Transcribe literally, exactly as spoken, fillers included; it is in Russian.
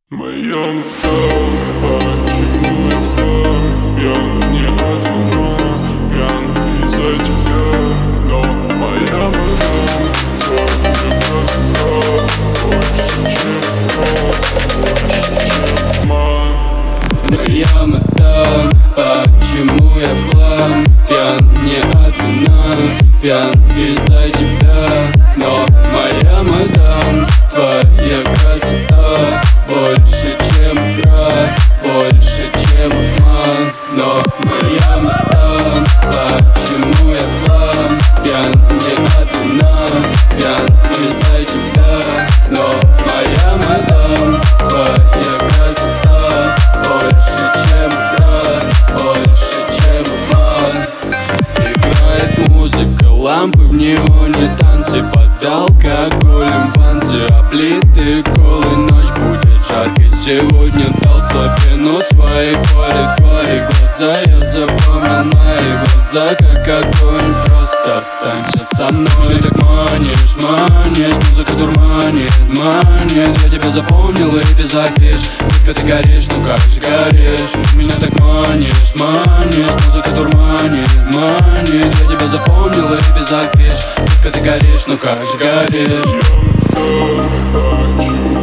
Моя мадам, почему я в хлам? Пьян не от вина, пьян из-за тебя. Но моя мадам, твоя красота больше, чем я, больше, чем ман. Моя мадам, почему я в хлам? Пьян не от вина, пьян из-за тебя. Но моя мадам, твоя красота больше, чем игра, больше, чем обман. Но моя мадам, почему я в хлам? Пьян не от вина, пьян из-за тебя. Но моя мадам, твоя красота больше, чем игра, больше, чем обман. Играет музыка, лампы в неоне, танцы под алкоголем, банцы облиты колы. Ночь будет жаркой, сегодня дал слабину своей воли. Твои глаза я запомнил, мои глаза как огонь. Просто останься со мной. Ты так манишь, манишь, музыка дурманит, манит. Я тебя запомнил и без афиш. Детка, ты горишь, ну как же горишь. Меня так манишь, манишь, музыка дурманит, манит. Я тебя запомнил и без афиш. Детка, ты горишь, ну как же горишь. Почему